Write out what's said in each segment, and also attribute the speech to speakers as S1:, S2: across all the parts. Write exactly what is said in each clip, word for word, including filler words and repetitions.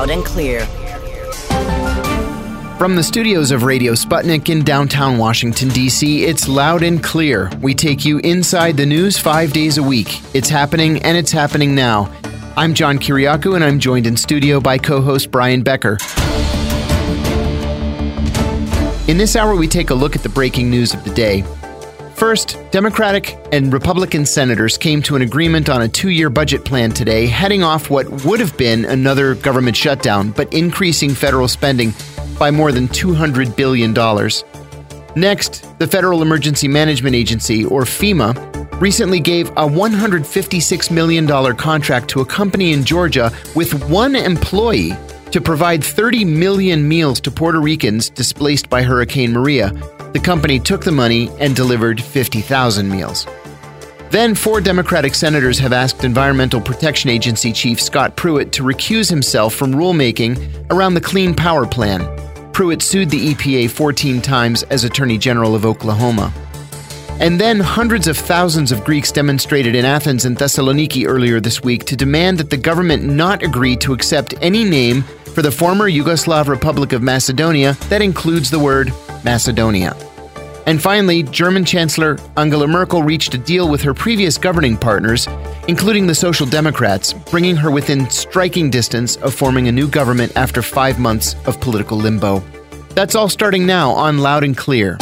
S1: Loud and Clear.
S2: From the studios of Radio Sputnik in downtown Washington, D C, it's Loud and Clear. We take you inside the news five days a week. It's happening, and it's happening now. I'm John Kiriakou, and I'm joined in studio by co-host Brian Becker. In this hour, we take a look at the breaking news of the day. First, Democratic and Republican senators came to an agreement on a two-year budget plan today, heading off what would have been another government shutdown, but increasing federal spending by more than two hundred billion dollars. Next, the Federal Emergency Management Agency, or FEMA, recently gave a one hundred fifty-six million dollars contract to a company in Georgia with one employee to provide thirty million meals to Puerto Ricans displaced by Hurricane Maria. The company took the money and delivered fifty thousand meals. Then, four Democratic senators have asked Environmental Protection Agency Chief Scott Pruitt to recuse himself from rulemaking around the Clean Power Plan. Pruitt sued the E P A fourteen times as Attorney General of Oklahoma. And then hundreds of thousands of Greeks demonstrated in Athens and Thessaloniki earlier this week to demand that the government not agree to accept any name for the former Yugoslav Republic of Macedonia that includes the word Macedonia. And finally, German Chancellor Angela Merkel reached a deal with her previous governing partners, including the Social Democrats, bringing her within striking distance of forming a new government after five months of political limbo. That's all starting now on Loud and Clear.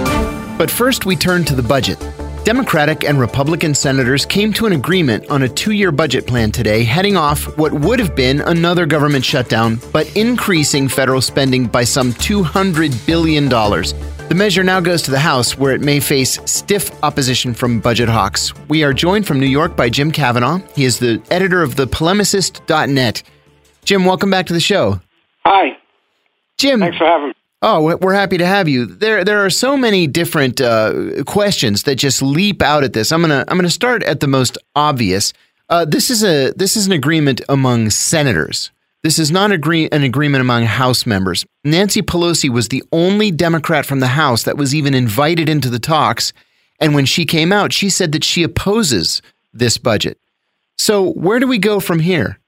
S2: But first, we turn to the budget. Democratic and Republican senators came to an agreement on a two-year budget plan today, heading off what would have been another government shutdown, but increasing federal spending by some two hundred billion dollars. The measure now goes to the House, where it may face stiff opposition from budget hawks. We are joined from New York by Jim Kavanaugh. He is the editor of the polemicist dot net. Jim, welcome back to the show.
S3: Hi.
S2: Jim.
S3: Thanks for having me.
S2: Oh, we're happy to have you. There there are so many different uh, questions that just leap out at this. I'm going to I'm going to start at the most obvious. Uh, this is a this is an agreement among senators. This is not agree- an agreement among House members. Nancy Pelosi was the only Democrat from the House that was even invited into the talks. And when she came out, she said that she opposes this budget. So where do we go from here?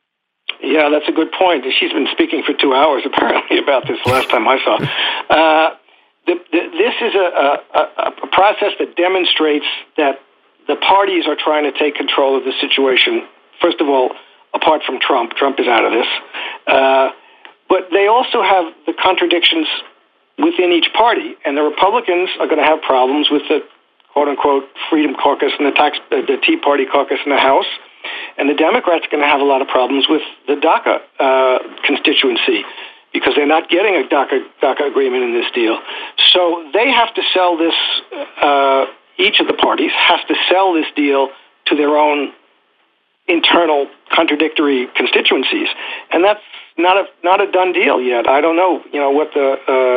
S3: Yeah, that's a good point. She's been speaking for two hours, apparently, about this the last time I saw. Uh, the, the, this is a, a, a process that demonstrates that the parties are trying to take control of the situation. First of all, apart from Trump. Trump is out of this. Uh, but they also have the contradictions within each party. And the Republicans are going to have problems with the quote-unquote Freedom Caucus and the, tax, uh, the Tea Party caucus in the House. And the Democrats are going to have a lot of problems with the DACA uh, constituency because they're not getting a DACA, DACA agreement in this deal. So they have to sell this, uh, each of the parties has to sell this deal to their own internal contradictory constituencies. And that's not a not a done deal yet. I don't know, you know, what the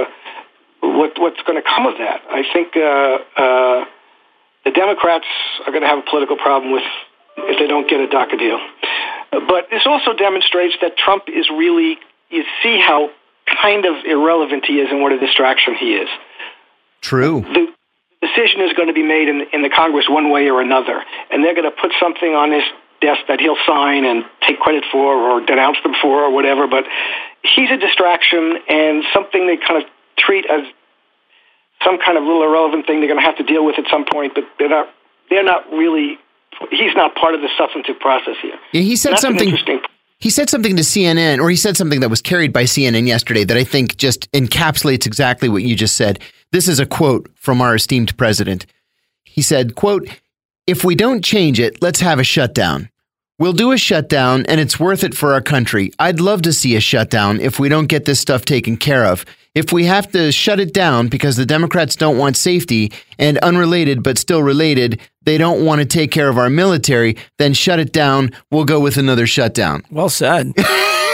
S3: uh, what what's going to come of that. I think uh, uh, the Democrats are going to have a political problem with if they don't get a DACA deal. But this also demonstrates that Trump is really, you see how kind of irrelevant he is and what a distraction he is.
S2: True.
S3: The decision is going to be made in, in the Congress one way or another, and they're going to put something on his desk that he'll sign and take credit for or denounce them for or whatever, but he's a distraction and something they kind of treat as some kind of little irrelevant thing they're going to have to deal with at some point, but they're not, they're not really... He's not part of the substantive process here.
S2: Yeah, he said
S3: That's
S2: something.
S3: Interesting.
S2: He said something to C N N, or he said something that was carried by C N N yesterday that I think just encapsulates exactly what you just said. This is a quote from our esteemed president. He said, quote, "If we don't change it, let's have a shutdown. We'll do a shutdown, and it's worth it for our country. I'd love to see a shutdown if we don't get this stuff taken care of. If we have to shut it down because the Democrats don't want safety, and unrelated but still related, they don't want to take care of our military, then shut it down. We'll go with another shutdown."
S4: Well said.
S3: Yeah,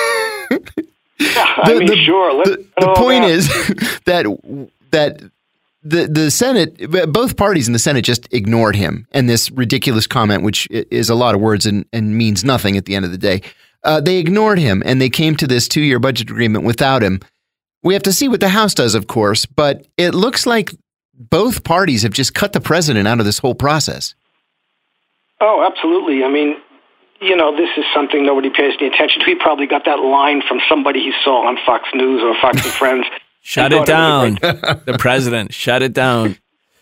S3: I
S2: the,
S3: mean,
S2: the,
S3: sure. Let's
S2: the, the point is that that the the Senate, both parties in the Senate just ignored him and this ridiculous comment, which is a lot of words and, and means nothing at the end of the day. Uh, they ignored him and they came to this two-year budget agreement without him. We have to see what the House does, of course, but it looks like both parties have just cut the president out of this whole process.
S3: Oh, absolutely. I mean, you know, this is something nobody pays any attention to. He probably got that line from somebody he saw on Fox News or Fox and Friends.
S1: Shut it down. The president, shut it down.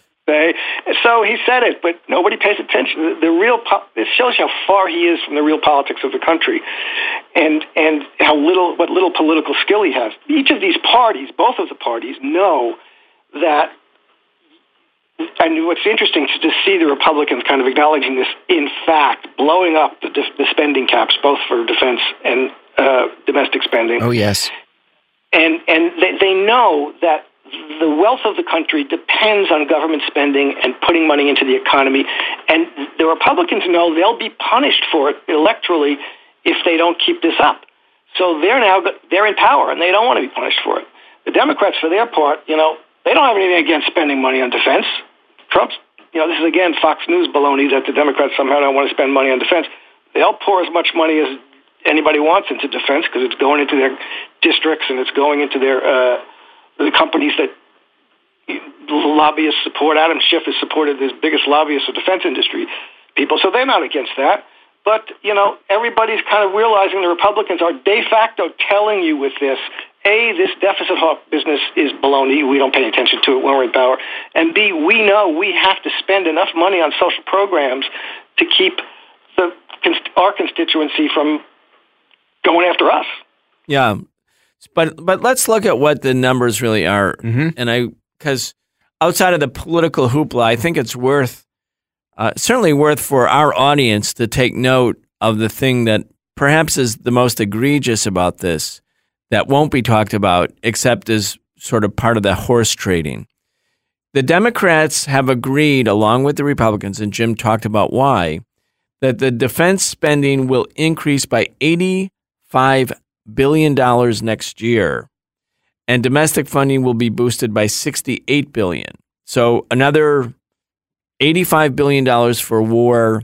S3: So he said it, but nobody pays attention. The, the real po- it shows how far he is from the real politics of the country, and and how little what little political skill he has. Each of these parties, both of the parties, know that. And what's interesting is to see the Republicans kind of acknowledging this. In fact, blowing up the, the spending caps, both for defense and uh, domestic spending.
S2: Oh yes,
S3: and and they, they know that. The wealth of the country depends on government spending and putting money into the economy. And the Republicans know they'll be punished for it electorally if they don't keep this up. So they're now they're in power, and they don't want to be punished for it. The Democrats, for their part, you know, they don't have anything against spending money on defense. Trump's, you know, this is, again, Fox News baloney that the Democrats somehow don't want to spend money on defense. They'll pour as much money as anybody wants into defense because it's going into their districts and it's going into their uh, the companies that lobbyists support. Adam Schiff has supported the biggest lobbyists of defense industry people, so they're not against that. But, you know, everybody's kind of realizing the Republicans are de facto telling you with this, A, this deficit hawk business is baloney. We don't pay attention to it when we're in power. And B, we know we have to spend enough money on social programs to keep the our constituency from going after us.
S1: Yeah. But but let's look at what the numbers really are. Mm-hmm. And I, because outside of the political hoopla, I think it's worth, uh, certainly worth for our audience to take note of the thing that perhaps is the most egregious about this that won't be talked about except as sort of part of the horse trading. The Democrats have agreed, along with the Republicans, and Jim talked about why, that the defense spending will increase by eighty-five billion dollars next year, and domestic funding will be boosted by sixty-eight billion dollars. So another eighty-five billion dollars for war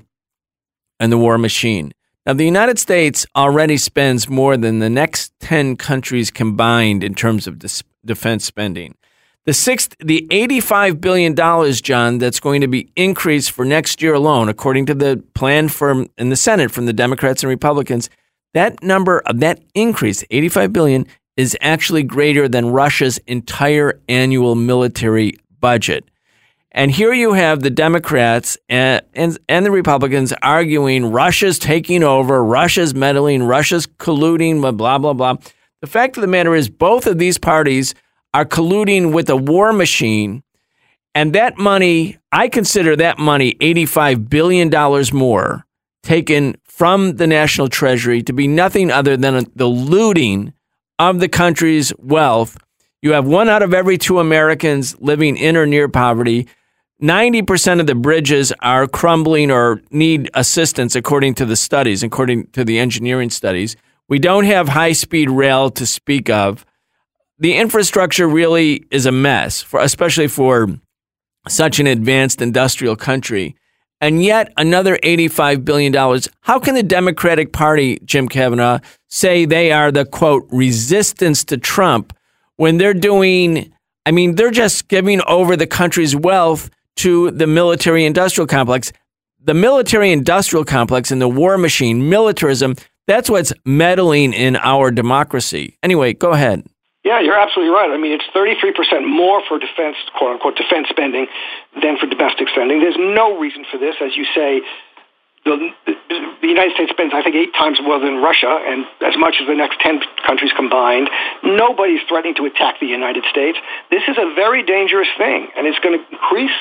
S1: and the war machine. Now, the United States already spends more than the next ten countries combined in terms of dis- defense spending. The sixth, the eighty-five billion dollars, John, that's going to be increased for next year alone, according to the plan from in the Senate from the Democrats and Republicans, that number of that increase, eighty-five billion dollars, is actually greater than Russia's entire annual military budget. And here you have the Democrats and, and, and the Republicans arguing Russia's taking over, Russia's meddling, Russia's colluding, blah, blah, blah. The fact of the matter is both of these parties are colluding with a war machine, and that money, I consider that money eighty-five billion dollars more taken from the national treasury to be nothing other than the looting of the country's wealth. You have one out of every two Americans living in or near poverty. ninety percent of the bridges are crumbling or need assistance, according to the studies, according to the engineering studies. We don't have high-speed rail to speak of. The infrastructure really is a mess, for especially for such an advanced industrial country. And yet another eighty-five billion dollars. How can the Democratic Party, Jim Kavanaugh, say they are the, quote, resistance to Trump when they're doing, I mean, they're just giving over the country's wealth to the military-industrial complex. The military-industrial complex and the war machine, militarism, that's what's meddling in our democracy. Anyway, go ahead.
S3: Yeah, you're absolutely right. I mean, it's thirty-three percent more for defense, quote-unquote, defense spending than for domestic spending. There's no reason for this. As you say, the, the United States spends, I think, eight times more than Russia and as much as the next ten countries combined. Nobody's threatening to attack the United States. This is a very dangerous thing, and it's going to increase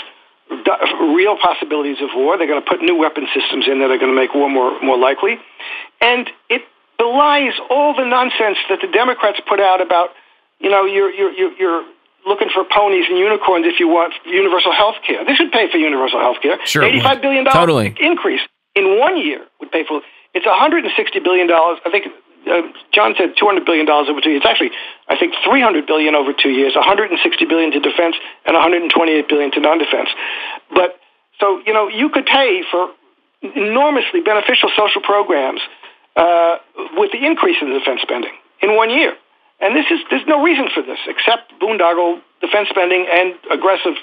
S3: real possibilities of war. They're going to put new weapon systems in that are going to make war more, more likely. And it belies all the nonsense that the Democrats put out about, you know, you're, you're, you're looking for ponies and unicorns if you want universal health care. This would pay for universal health care.
S1: Sure.
S3: eighty-five billion dollars
S1: Totally.
S3: increase in one year would pay for it. It's one hundred sixty billion dollars. I think uh, John said two hundred billion dollars over two years. It's actually, I think, three hundred billion dollars over two years, one hundred sixty billion dollars to defense and one hundred twenty-eight billion dollars to non-defense. But so, you know, you could pay for enormously beneficial social programs uh, with the increase in the defense spending in one year. And this is there's no reason for this except boondoggle defense spending and aggressive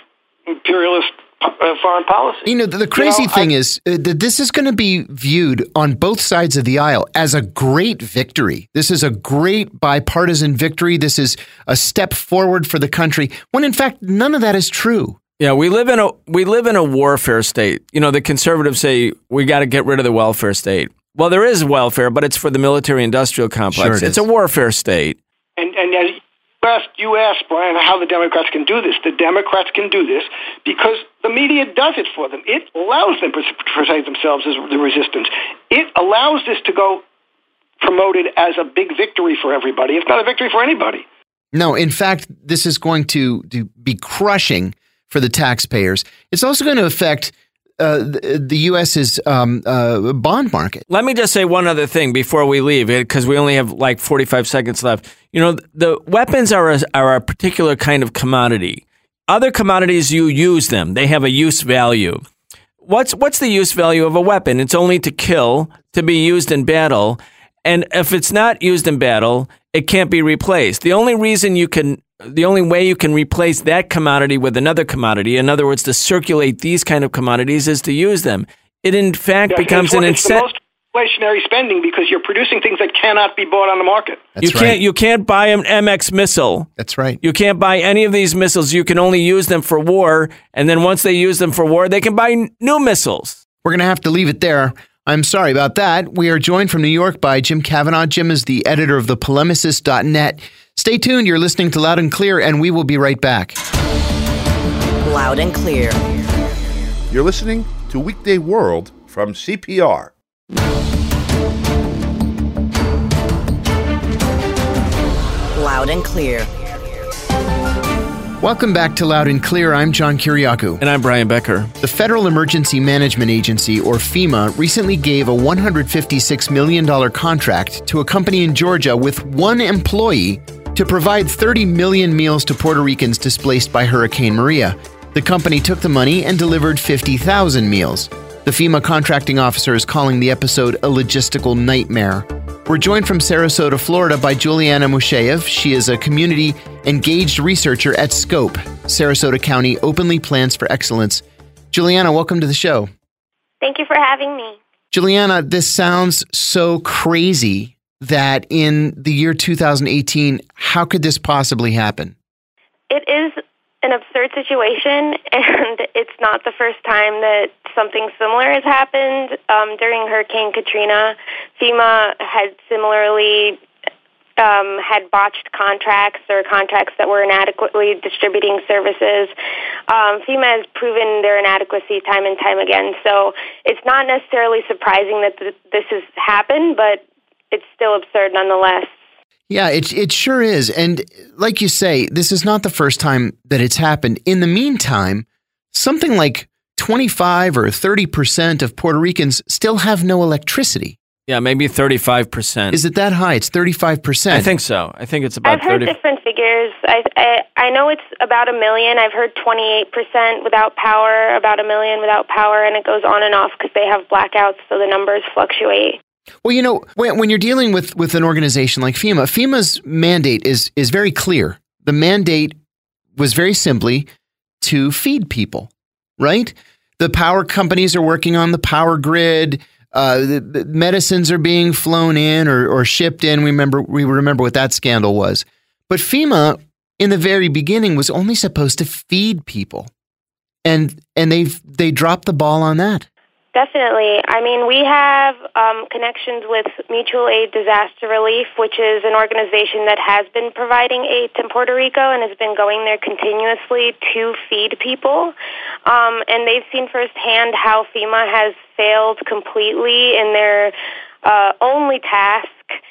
S3: imperialist uh, foreign policy.
S2: You know, the, the crazy
S3: you know,
S2: thing
S3: I,
S2: is uh, that this is going to be viewed on both sides of the aisle as a great victory. This is a great bipartisan victory. This is a step forward for the country, when in fact, none of that is true.
S1: Yeah, we live in a we live in a warfare state. You know, the conservatives say we got to get rid of the welfare state. Well, there is welfare, but it's for the military-industrial complex.
S2: Sure it
S1: it's
S2: is.
S1: a warfare state.
S3: And, and as you asked, you asked, Brian, how the Democrats can do this. The Democrats can do this because the media does it for them. It allows them to portray themselves as the resistance. It allows this to go promoted as a big victory for everybody. It's not a victory for anybody.
S2: No, in fact, this is going to, to be crushing for the taxpayers. It's also going to affect uh, the, the U S's um, uh, bond market.
S1: Let me just say one other thing before we leave, because we only have like forty-five seconds left. You know, the weapons are a, are a particular kind of commodity. Other commodities, you use them. They have a use value. What's what's the use value of a weapon? It's only to kill, to be used in battle. And if it's not used in battle, it can't be replaced. The only reason you can, the only way you can replace that commodity with another commodity, in other words, to circulate these kind of commodities, is to use them. It in fact
S3: yes,
S1: becomes an incentive.
S3: It's the most inflationary spending because you're producing things that cannot be bought on the market.
S2: That's
S1: you
S2: right.
S1: can't you can't buy an M X missile.
S2: That's right.
S1: You can't buy any of these missiles. You can only use them for war, and then once they use them for war, they can buy new missiles.
S2: We're going to have to leave it there. I'm sorry about that. We are joined from New York by Jim Kavanagh. Jim is the editor of the polemicist dot net. Stay tuned. You're listening to Loud and Clear, and we will be right back.
S4: Loud and Clear.
S5: You're listening to Weekday World from C P R.
S4: Loud and Clear.
S2: Welcome back to Loud and Clear. I'm John Kiriakou.
S1: And I'm Brian Becker.
S2: The Federal Emergency Management Agency, or FEMA, recently gave a one hundred fifty-six million dollars contract to a company in Georgia with one employee to provide thirty million meals to Puerto Ricans displaced by Hurricane Maria. The company took the money and delivered fifty thousand meals. The FEMA contracting officer is calling the episode a logistical nightmare. We're joined from Sarasota, Florida by Juliana Musheyev. She is a community engaged researcher at SCOPE, Sarasota County Openly Plans for Excellence. Juliana, welcome to the show.
S6: Thank you for having me.
S2: Juliana, this sounds so crazy that in the year two thousand eighteen, how could this possibly happen?
S6: It is an absurd situation, and it's not the first time that something similar has happened. Um, during Hurricane Katrina, FEMA had similarly um, had botched contracts or contracts that were inadequately distributing services. Um, FEMA has proven their inadequacy time and time again, so it's not necessarily surprising that th- this has happened, but it's still absurd nonetheless.
S2: Yeah, it it sure is. And like you say, this is not the first time that it's happened. In the meantime, something like twenty-five or thirty percent of Puerto Ricans still have no electricity.
S1: Yeah, maybe thirty-five percent.
S2: Is it that high? It's thirty-five percent.
S1: I think so. I think it's about
S6: I've heard
S1: thirty.
S6: different figures. I, I I know it's about a million. I've heard twenty-eight percent without power, about a million without power, and it goes on and off because they have blackouts, so the numbers fluctuate.
S2: Well, you know, when, when you're dealing with, with an organization like FEMA, FEMA's mandate is is very clear. The mandate was very simply to feed people, right? The power companies are working on the power grid. Uh, the, the medicines are being flown in or, or shipped in. We remember we remember what that scandal was. But FEMA, in the very beginning, was only supposed to feed people, and and they they dropped the ball on that.
S6: Definitely. I mean, we have um, connections with Mutual Aid Disaster Relief, which is an organization that has been providing aid to Puerto Rico and has been going there continuously to feed people. Um, and they've seen firsthand how FEMA has failed completely in their uh, only task.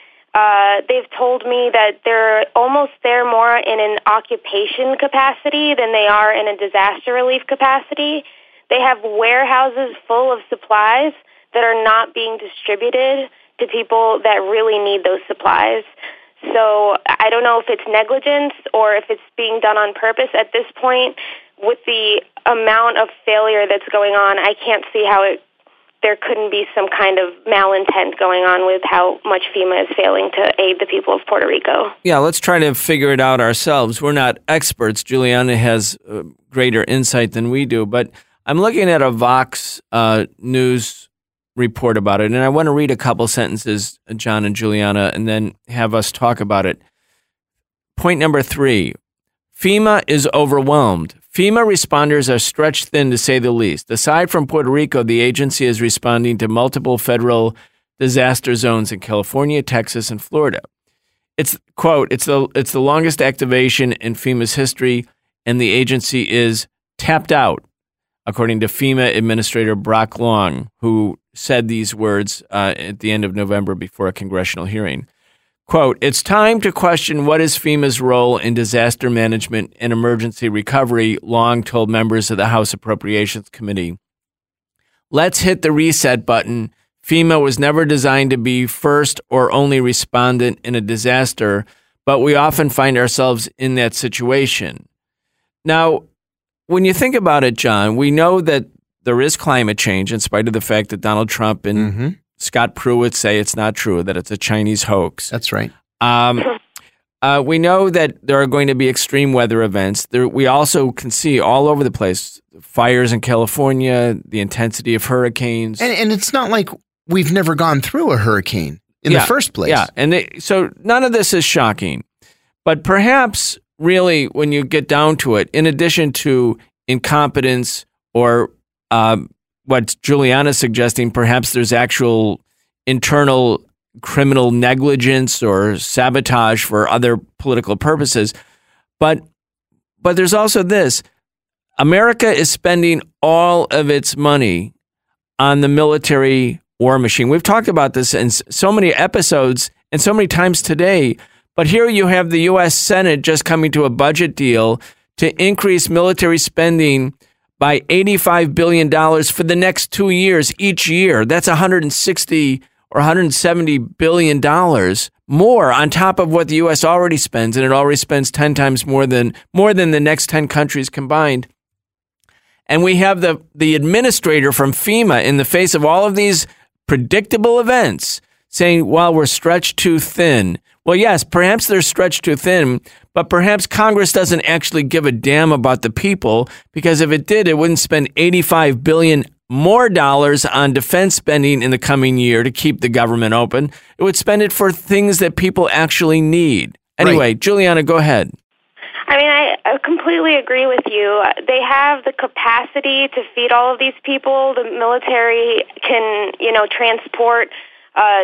S6: Uh, they've told me that they're almost there more in an occupation capacity than they are in a disaster relief capacity. They have warehouses full of supplies that are not being distributed to people that really need those supplies. So I don't know if it's negligence or if it's being done on purpose. At this point, with the amount of failure that's going on, I can't see how it there couldn't be some kind of malintent going on with how much FEMA is failing to aid the people of Puerto Rico.
S1: Yeah, let's try to figure it out ourselves. We're not experts. Juliana has uh, greater insight than we do, but I'm looking at a Vox uh, News report about it, and I want to read a couple sentences, John and Juliana, and then have us talk about it. Point number three, FEMA is overwhelmed. FEMA responders are stretched thin, to say the least. Aside from Puerto Rico, the agency is responding to multiple federal disaster zones in California, Texas, and Florida. It's, quote, it's the it's the longest activation in FEMA's history, and the agency is tapped out, according to FEMA Administrator Brock Long, who said these words uh, at the end of November before a congressional hearing. Quote, it's time to question what is FEMA's role in disaster management and emergency recovery, Long told members of the House Appropriations Committee. Let's hit the reset button. FEMA was never designed to be first or only respondent in a disaster, but we often find ourselves in that situation. Now, when you think about it, John, we know that there is climate change in spite of the fact that Donald Trump and mm-hmm. Scott Pruitt say it's not true, that it's a Chinese hoax.
S2: That's right.
S1: Um, uh, we know that there are going to be extreme weather events. There, we also can see all over the place fires in California, the intensity of hurricanes.
S2: And, and it's not like we've never gone through a hurricane in
S1: yeah,
S2: the first place.
S1: Yeah, and they, so none of this is shocking. But perhaps really when you get down to it, in addition to incompetence or um, what Juliana's suggesting, perhaps there's actual internal criminal negligence or sabotage for other political purposes. But but there's also this. America is spending all of its money on the military war machine. We've talked about this in so many episodes and so many times today. But here you have the U S Senate just coming to a budget deal to increase military spending by eighty-five billion dollars for the next two years each year. That's one hundred sixty or one hundred seventy billion dollars more on top of what the U S already spends, and it already spends ten times more than more than the next ten countries combined. And we have the, the administrator from FEMA in the face of all of these predictable events saying, well, we're stretched too thin. Well, yes, perhaps they're stretched too thin, but perhaps Congress doesn't actually give a damn about the people, because if it did, it wouldn't spend eighty-five billion dollars more dollars on defense spending in the coming year to keep the government open. It would spend it for things that people actually need. Anyway, right. Juliana, go ahead.
S6: I mean, I, I completely agree with you. They have the capacity to feed all of these people. The military can, you know, transport uh,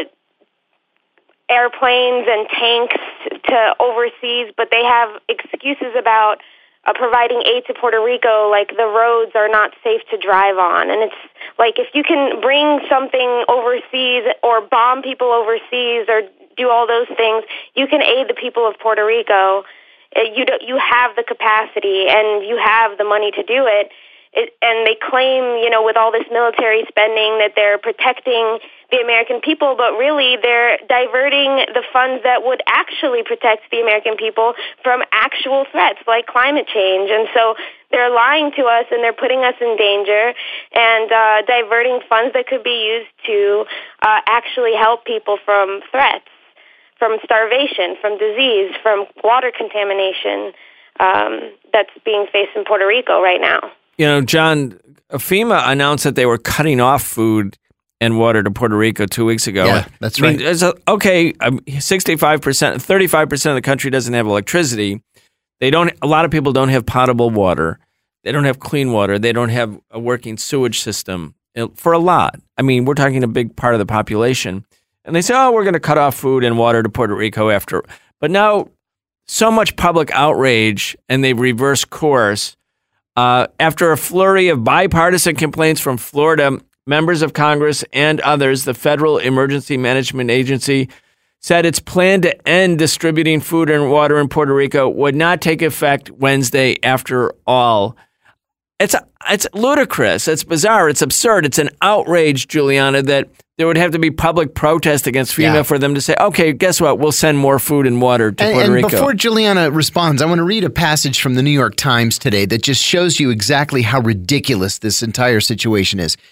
S6: airplanes and tanks to overseas, but they have excuses about uh, providing aid to Puerto Rico, like the roads are not safe to drive on. And it's like, if you can bring something overseas or bomb people overseas or do all those things, you can aid the people of Puerto Rico. You do, you have the capacity and you have the money to do it. It, and they claim, you know, with all this military spending that they're protecting the American people, but really they're diverting the funds that would actually protect the American people from actual threats like climate change. And so they're lying to us and they're putting us in danger and uh, diverting funds that could be used to uh, actually help people from threats, from starvation, from disease, from water contamination um, that's being faced in Puerto Rico right now.
S1: You know, John, FEMA announced that they were cutting off food and water to Puerto Rico two weeks ago.
S2: Yeah, that's
S1: I mean,
S2: right.
S1: It's a, okay, um, sixty-five percent, thirty-five percent of the country doesn't have electricity. They don't. A lot of people don't have potable water. They don't have clean water. They don't have a working sewage system for a lot. I mean, we're talking a big part of the population. And they say, oh, we're going to cut off food and water to Puerto Rico after. But now so much public outrage, and they've reversed course. Uh, after a flurry of bipartisan complaints from Florida, members of Congress and others, the Federal Emergency Management Agency said its plan to end distributing food and water in Puerto Rico would not take effect Wednesday after all. It's it's ludicrous. It's bizarre. It's absurd. It's an outrage, Juliana, that there would have to be public protest against FEMA yeah. for them to say, okay, guess what? We'll send more food and water to
S2: and,
S1: Puerto
S2: and
S1: Rico.
S2: Before Juliana responds, I want to read a passage from the New York Times today that just shows you exactly how ridiculous this entire situation is.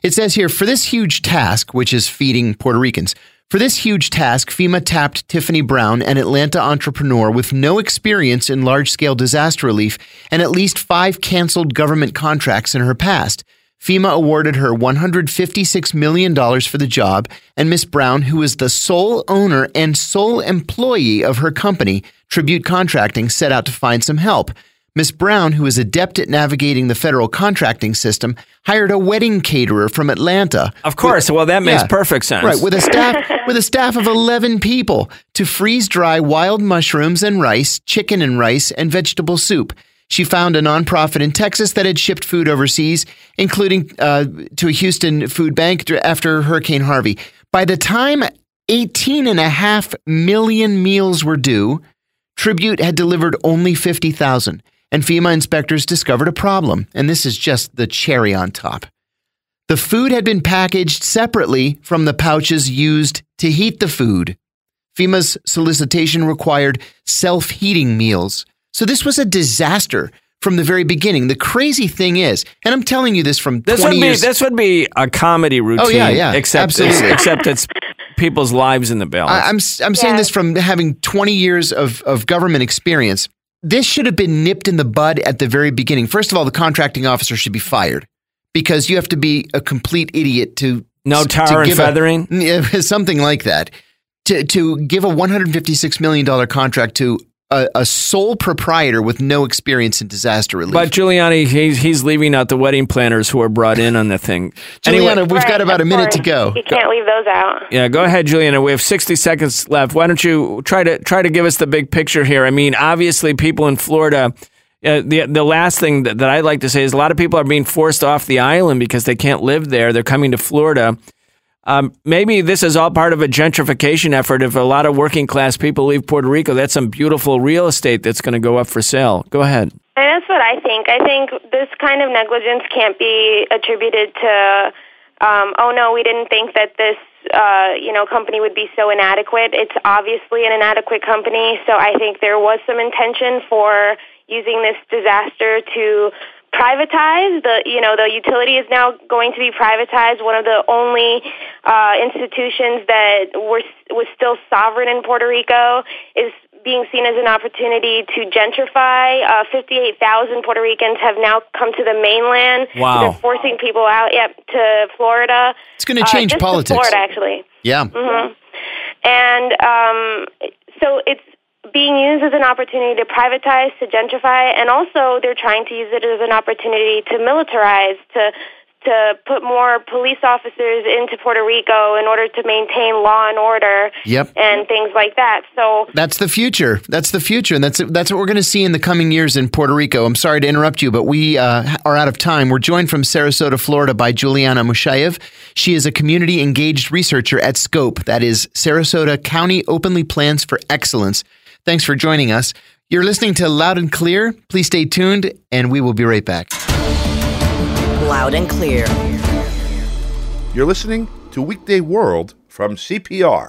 S2: It says here, for this huge task, which is feeding Puerto Ricans, for this huge task, FEMA tapped Tiffany Brown, an Atlanta entrepreneur with no experience in large-scale disaster relief and at least five canceled government contracts in her past. FEMA awarded her one hundred fifty-six million dollars for the job, and Miss Brown, who is the sole owner and sole employee of her company, Tribute Contracting, set out to find some help. Miss Brown, who is adept at navigating the federal contracting system, hired a wedding caterer from Atlanta.
S1: Of course. With, well, that makes yeah, perfect sense.
S2: Right, with a staff with a staff of eleven people to freeze dry wild mushrooms and rice, chicken and rice, and vegetable soup. She found a nonprofit in Texas that had shipped food overseas, including uh, to a Houston food bank after Hurricane Harvey. By the time eighteen and a half million meals were due, Tribute had delivered only fifty thousand. And FEMA inspectors discovered a problem, and this is just the cherry on top. The food had been packaged separately from the pouches used to heat the food. FEMA's solicitation required self-heating meals. So this was a disaster from the very beginning. The crazy thing is, and I'm telling you this from
S1: this
S2: twenty
S1: would be,
S2: years.
S1: This would be a comedy routine.
S2: Oh, yeah, yeah,
S1: except
S2: absolutely.
S1: It's, except it's people's lives in the balance.
S2: I, I'm, I'm saying
S6: yeah.
S2: this from having twenty years of, of government experience. This should have been nipped in the bud at the very beginning. First of all, the contracting officer should be fired because you have to be a complete idiot to
S1: no tar and feathering,
S2: a, something like that. To to give a one hundred fifty-six million dollars contract to a, a sole proprietor with no experience in disaster relief.
S1: But Giuliani, he's he's leaving out the wedding planners who are brought in on the thing.
S2: Giuliana,
S1: anyway,
S2: we've
S6: right,
S2: got about a minute
S6: course.
S2: to go.
S6: You can't leave those out.
S1: Yeah, go ahead, Giuliana. We have sixty seconds left. Why don't you try to try to give us the big picture here? I mean, obviously, people in Florida. Uh, the the last thing that, that I'd like to say is a lot of people are being forced off the island because they can't live there. They're coming to Florida. Um, maybe this is all part of a gentrification effort. If a lot of working class people leave Puerto Rico, that's some beautiful real estate that's going to go up for sale. Go ahead.
S6: And that's what I think. I think this kind of negligence can't be attributed to, um, oh no, we didn't think that this, uh, you know, company would be so inadequate. It's obviously an inadequate company. So I think there was some intention for using this disaster to privatize. The you know the utility is now going to be privatized. One of the only uh, institutions that were was still sovereign in Puerto Rico is being seen as an opportunity to gentrify. Uh, fifty-eight thousand Puerto Ricans have now come to the mainland.
S1: Wow!
S6: They're forcing people out. Yep, to Florida.
S2: It's going to change
S6: uh, just
S2: politics.
S6: To Florida, actually.
S2: Yeah.
S6: Mm-hmm. And um, so it's being used as an opportunity to privatize, to gentrify, and also they're trying to use it as an opportunity to militarize, to to put more police officers into Puerto Rico in order to maintain law and order
S2: yep.
S6: and things like that. So
S2: that's the future. That's the future, and that's that's what we're going to see in the coming years in Puerto Rico. I'm sorry to interrupt you, but we uh, are out of time. We're joined from Sarasota, Florida by Giuliana Mushayev. She is a community engaged researcher at SCOPE, that is Sarasota County Openly Plans for Excellence. Thanks for joining us. You're listening to Loud and Clear. Please stay tuned, and we will be right back.
S4: Loud and Clear.
S5: You're listening to Weekday World from C P R.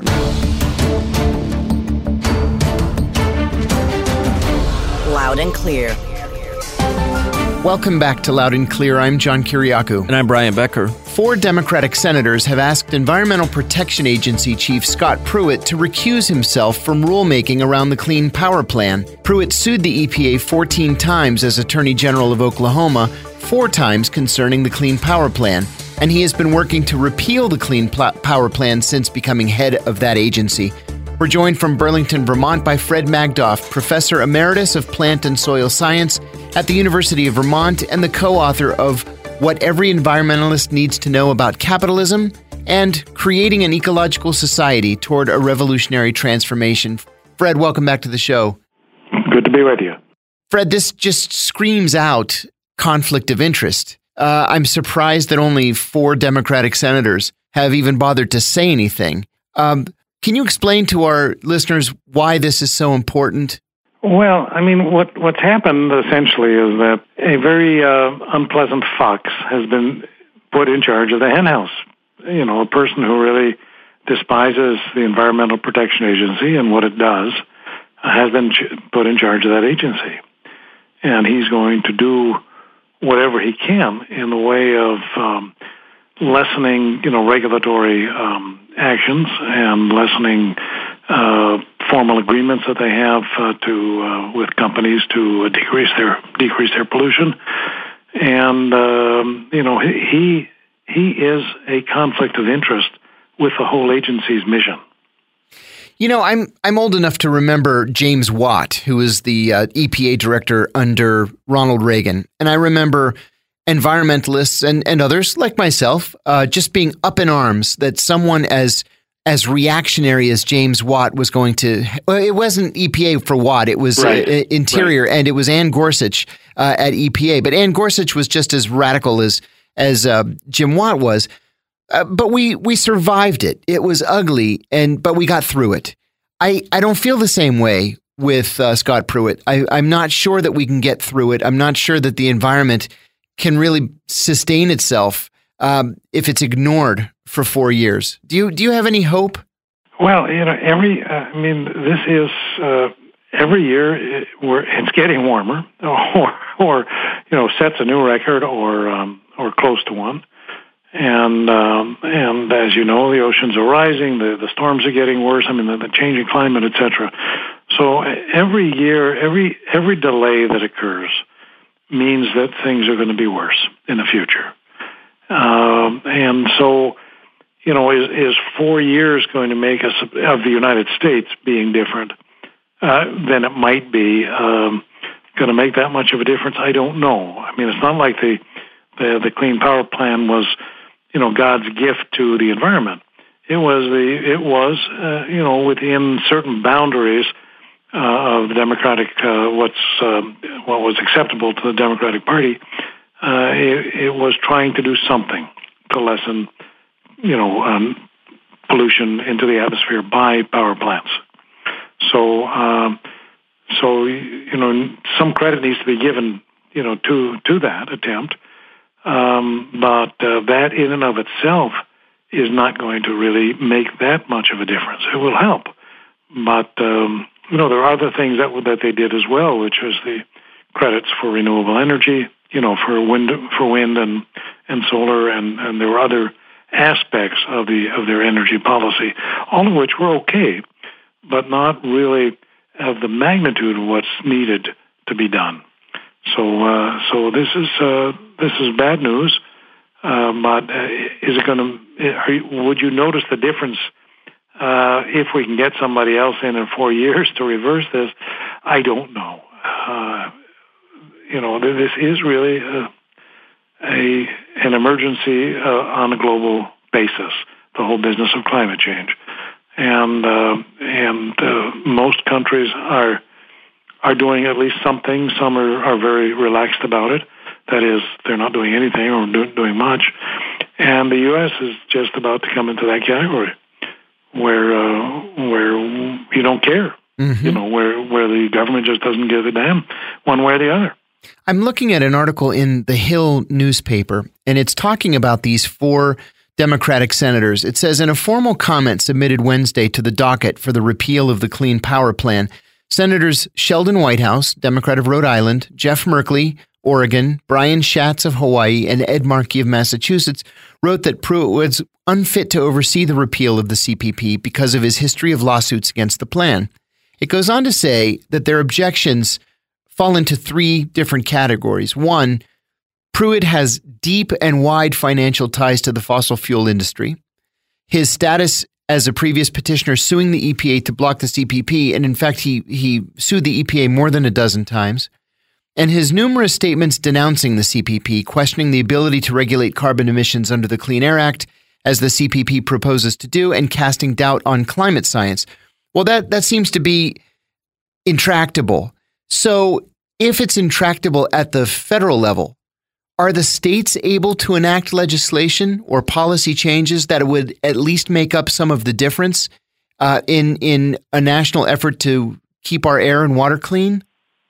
S4: Loud and Clear.
S2: Welcome back to Loud and Clear. I'm John Kiriakou.
S1: And I'm Brian Becker.
S2: Four Democratic senators have asked Environmental Protection Agency Chief Scott Pruitt to recuse himself from rulemaking around the Clean Power Plan. Pruitt sued the E P A fourteen times as Attorney General of Oklahoma, four times concerning the Clean Power Plan, and he has been working to repeal the Clean Power Plan since becoming head of that agency. We're joined from Burlington, Vermont by Fred Magdoff, Professor Emeritus of Plant and Soil Science at the University of Vermont and the co-author of What Every Environmentalist Needs to Know About Capitalism and Creating an Ecological Society Toward a Revolutionary Transformation. Fred, welcome back to the show.
S7: Good to be with you.
S2: Fred, this just screams out conflict of interest. Uh, I'm surprised that only four Democratic senators have even bothered to say anything. Um, can you explain to our listeners why this is so important?
S7: Well, I mean, what what's happened essentially is that a very uh, unpleasant fox has been put in charge of the hen house. You know, a person who really despises the Environmental Protection Agency and what it does has been ch- put in charge of that agency. And he's going to do whatever he can in the way of um, lessening, you know, regulatory um, actions and lessening uh, formal agreements that they have uh, to uh, with companies to uh, decrease their decrease their pollution. And um, you know, he he is a conflict of interest with the whole agency's mission.
S2: You know, I'm I'm old enough to remember James Watt, who was the uh, E P A director under Ronald Reagan, and I remember environmentalists and, and others like myself uh, just being up in arms that someone as as reactionary as James Watt was going to. Well, it wasn't E P A for Watt; it was
S7: right.
S2: uh, Interior, right. And it was Ann Gorsuch uh, at E P A. But Ann Gorsuch was just as radical as as uh, Jim Watt was. Uh, but we we survived it. It was ugly, and but we got through it. I, I don't feel the same way with uh, Scott Pruitt. I, I'm not sure that we can get through it. I'm not sure that the environment can really sustain itself um, if it's ignored for four years. Do you do you have any hope?
S7: Well, you know, every uh, I mean, this is uh, every year it, we're, it's getting warmer, or or you know, sets a new record, or um, or close to one. And um, and as you know, the oceans are rising, the, the storms are getting worse. I mean, the, the changing climate, et cetera. So every year, every every delay that occurs means that things are going to be worse in the future. Um, and so, you know, is, is four years going to make us, of the United States being different uh, than it might be, um, going to make that much of a difference? I don't know. I mean, it's not like the the, the Clean Power Plan was, you know, God's gift to the environment. It was the it was uh, you know, within certain boundaries uh, of the Democratic uh, what's um, what was acceptable to the Democratic Party. Uh, it, it was trying to do something to lessen, you know, um, pollution into the atmosphere by power plants. So um, so you know, some credit needs to be given, you know, to to that attempt. Um, but uh, that in and of itself is not going to really make that much of a difference. It will help, but um, you know, there are other things that that they did as well, which was the credits for renewable energy, you know, for wind, for wind and and solar, and, and there were other aspects of the of their energy policy, all of which were okay, but not really of the magnitude of what's needed to be done. So, uh, so this is uh, this is bad news. Uh, but uh, is it going to? Would you notice the difference uh, if we can get somebody else in in four years to reverse this? I don't know. Uh, you know, this is really a, a an emergency uh, on a global basis. The whole business of climate change, and uh, and uh, most countries are. are doing at least something. Some are, are very relaxed about it. That is, they're not doing anything or do, doing much. And the U S is just about to come into that category where uh, where you don't care. Mm-hmm. You know, where, where the government just doesn't give a damn one way or the other.
S2: I'm looking at an article in the Hill newspaper, and it's talking about these four Democratic senators. It says, in a formal comment submitted Wednesday to the docket for the repeal of the Clean Power Plan, Senators Sheldon Whitehouse, Democrat of Rhode Island, Jeff Merkley, Oregon, Brian Schatz of Hawaii, and Ed Markey of Massachusetts wrote that Pruitt was unfit to oversee the repeal of the C P P because of his history of lawsuits against the plan. It goes on to say that their objections fall into three different categories. One, Pruitt has deep and wide financial ties to the fossil fuel industry. His status as a previous petitioner suing the E P A to block the C P P, and in fact, he he sued the E P A more than a dozen times, and his numerous statements denouncing the C P P, questioning the ability to regulate carbon emissions under the Clean Air Act, as the C P P proposes to do, and casting doubt on climate science. Well, that, that seems to be intractable. So if it's intractable at the federal level, are the states able to enact legislation or policy changes that would at least make up some of the difference uh, in in a national effort to keep our air and water clean?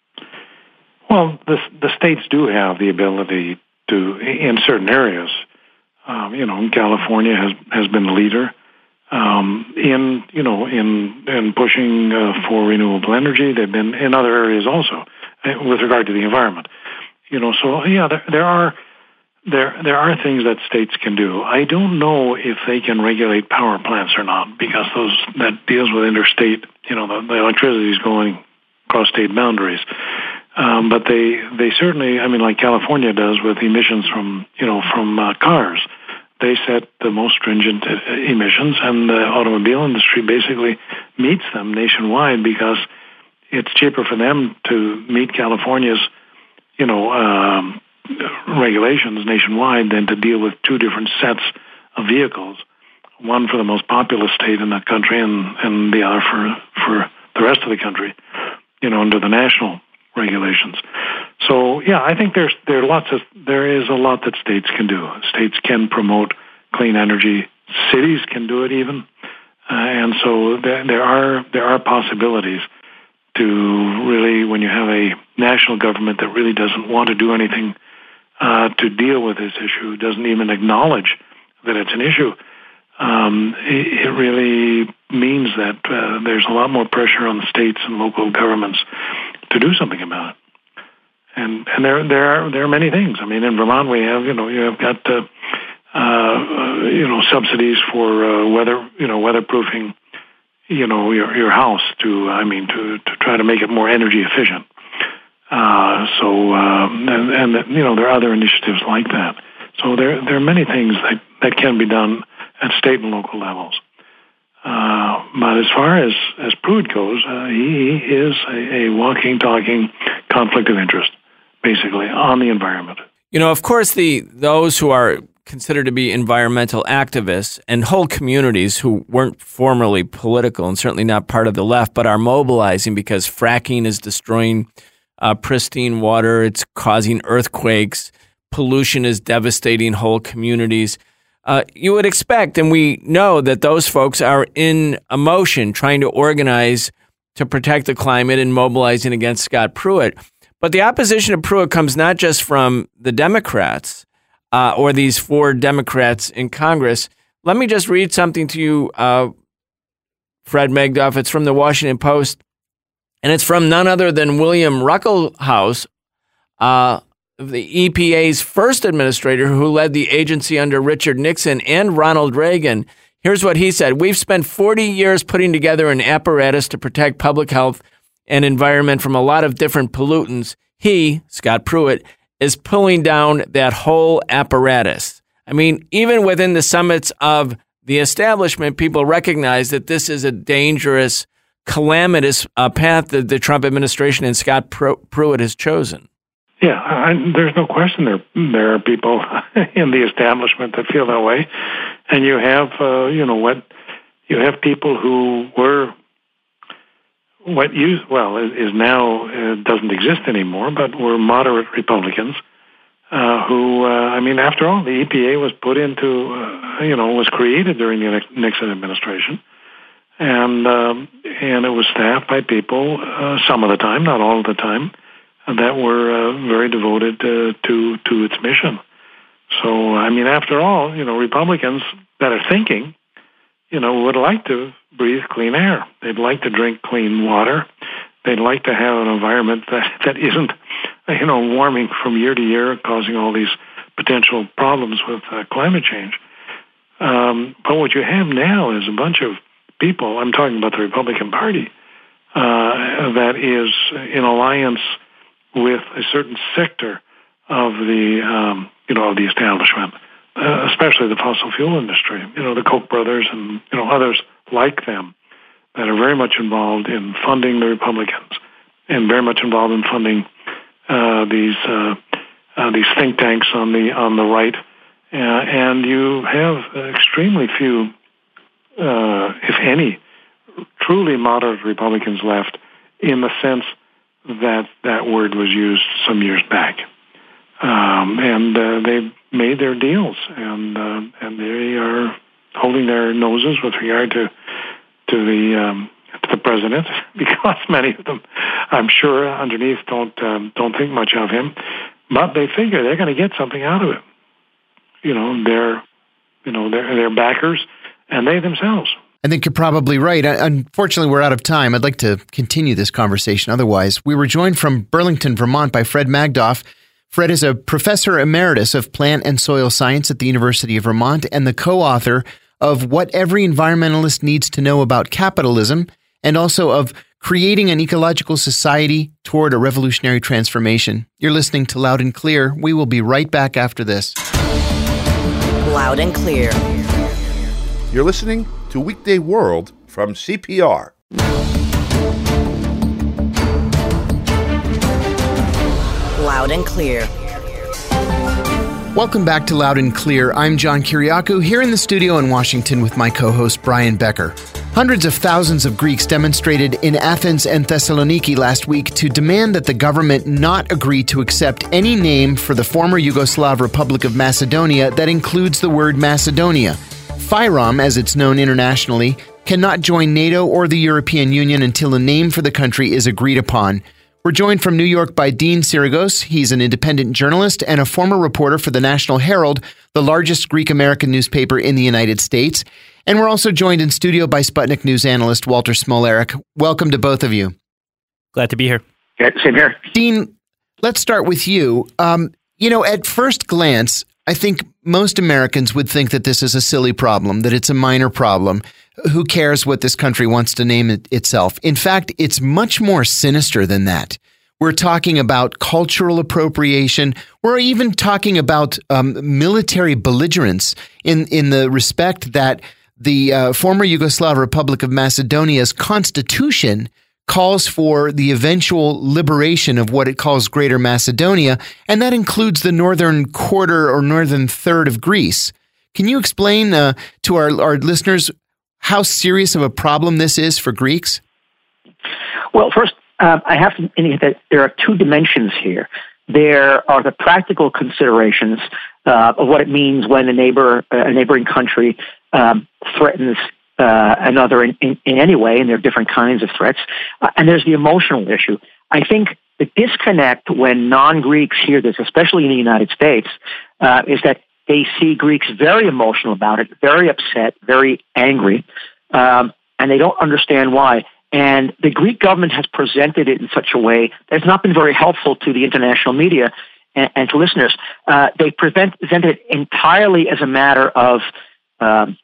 S7: Well, the the states do have the ability to, in certain areas. Um, you know, California has, has been the leader um, in you know in in pushing uh, for renewable energy. They've been in other areas also uh, with regard to the environment. You know, so yeah, there, there are there there are things that states can do. I don't know if they can regulate power plants or not, because those that deals with interstate. You know, the, the electricity is going across state boundaries. Um, but they they certainly, I mean, like California does with emissions from you know from uh, cars. They set the most stringent emissions, and the automobile industry basically meets them nationwide because it's cheaper for them to meet California's, you know, um, regulations nationwide than to deal with two different sets of vehicles, one for the most populous state in the country and, and the other for, for the rest of the country, you know, under the national regulations. So, yeah, I think there's there are lots of there is a lot that states can do. States can promote clean energy. Cities can do it even, uh, and so there, there are there are possibilities to really, when you have a national government that really doesn't want to do anything uh, to deal with this issue, doesn't even acknowledge that it's an issue. Um, it, it really means that uh, there's a lot more pressure on the states and local governments to do something about it. And and there there are there are many things. I mean, in Vermont we have you know you have got uh, uh, you know subsidies for uh, weather you know weatherproofing you know your your house to I mean to, to try to make it more energy efficient. Uh, so um, and, and you know there are other initiatives like that. So there there are many things that, that can be done at state and local levels. Uh, but as far as, as Pruitt goes, uh, he is a, a walking, talking conflict of interest, basically, on the environment.
S1: You know, of course, the those who are considered to be environmental activists and whole communities who weren't formerly political and certainly not part of the left, but are mobilizing because fracking is destroying uh, pristine water, it's causing earthquakes, pollution is devastating whole communities. Uh, you would expect, and we know that those folks are in a motion trying to organize to protect the climate and mobilizing against Scott Pruitt. But the opposition to Pruitt comes not just from the Democrats uh, or these four Democrats in Congress. Let me just read something to you, uh, Fred Magdoff. It's from the Washington Post, and it's from none other than William Ruckelshaus, uh, the E P A's first administrator who led the agency under Richard Nixon and Ronald Reagan. Here's what he said. We've spent forty years putting together an apparatus to protect public health and environment from a lot of different pollutants. He, Scott Pruitt, is pulling down that whole apparatus. I mean, even within the summits of the establishment, people recognize that this is a dangerous, calamitous uh, path that the Trump administration and Scott Pruitt has chosen.
S7: Yeah, I, there's no question there there are people in the establishment that feel that way, and you have uh, you know what you have people who were what you well is now uh, doesn't exist anymore, but were moderate Republicans uh, who uh, I mean, after all, the E P A was put into uh, you know was created during the Nixon administration, and um, and it was staffed by people uh, some of the time, not all of the time, that were uh, very devoted uh, to to its mission. So, I mean, after all, you know, Republicans that are thinking, you know, would like to breathe clean air. They'd like to drink clean water. They'd like to have an environment that, that isn't, you know, warming from year to year, causing all these potential problems with uh, climate change. Um, but what you have now is a bunch of people, I'm talking about the Republican Party, uh, that is in alliance with a certain sector of the, um, you know, of the establishment, uh, especially the fossil fuel industry. You know, the Koch brothers and you know others like them that are very much involved in funding the Republicans and very much involved in funding uh, these uh, uh, these think tanks on the on the right. Uh, and you have extremely few, uh, if any, truly moderate Republicans left, in the sense that that word was used some years back. Um, and uh, they've made their deals, and uh, and they are holding their noses with regard to to the um, to the president, because many of them, I'm sure, underneath don't um, don't think much of him, but they figure they're going to get something out of it. You know, they're you know they're they're backers, and they themselves.
S2: I think you're probably right. Unfortunately, we're out of time. I'd like to continue this conversation otherwise. We were joined from Burlington, Vermont by Fred Magdoff. Fred is a professor emeritus of plant and soil science at the University of Vermont and the co-author of What Every Environmentalist Needs to Know About Capitalism, and also of Creating an Ecological Society Toward a Revolutionary Transformation. You're listening to Loud and Clear. We will be right back after this.
S4: Loud and Clear.
S5: You're listening to Weekday World from C P R.
S4: Loud and Clear.
S2: Welcome back to Loud and Clear. I'm John Kiriakou, here in the studio in Washington with my co-host Brian Becker. Hundreds of thousands of Greeks demonstrated in Athens and Thessaloniki last week to demand that the government not agree to accept any name for the former Yugoslav Republic of Macedonia that includes the word Macedonia. FYROM, as it's known internationally, cannot join NATO or the European Union until a name for the country is agreed upon. We're joined from New York by Dean Syrigos. He's an independent journalist and a former reporter for the National Herald, the largest Greek-American newspaper in the United States. And we're also joined in studio by Sputnik News analyst Walter Smolarek. Welcome to both of you.
S8: Glad to be here.
S7: Yeah, same here.
S2: Dean, let's start with you. Um, you know, at first glance, I think most Americans would think that this is a silly problem, that it's a minor problem. Who cares what this country wants to name it itself? In fact, it's much more sinister than that. We're talking about cultural appropriation. We're even talking about um, military belligerence in, in the respect that the uh, former Yugoslav Republic of Macedonia's constitution calls for the eventual liberation of what it calls Greater Macedonia, and that includes the northern quarter or northern third of Greece. Can you explain uh, to our, our listeners how serious of a problem this is for Greeks?
S9: Well, first, uh, I have to indicate that there are two dimensions here. There are the practical considerations uh, of what it means when a neighbor, uh, a neighboring country, um, threatens uh, another in, in, in any way, and there are different kinds of threats. Uh, and there's the emotional issue. I think the disconnect when non-Greeks hear this, especially in the United States, uh, is that they see Greeks very emotional about it, very upset, very angry, um, and they don't understand why. And the Greek government has presented it in such a way that has not been very helpful to the international media and, and to listeners. Uh, they present, presented it entirely as a matter of um,